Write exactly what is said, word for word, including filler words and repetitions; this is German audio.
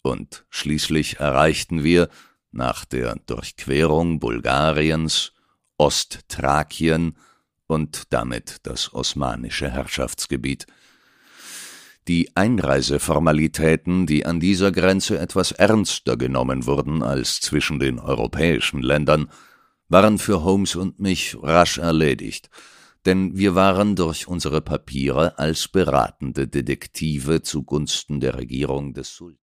und schließlich erreichten wir, nach der Durchquerung Bulgariens, Ostthrakien und damit das osmanische Herrschaftsgebiet. Die Einreiseformalitäten, die an dieser Grenze etwas ernster genommen wurden als zwischen den europäischen Ländern, waren für Holmes und mich rasch erledigt, denn wir waren durch unsere Papiere als beratende Detektive zugunsten der Regierung des Sultans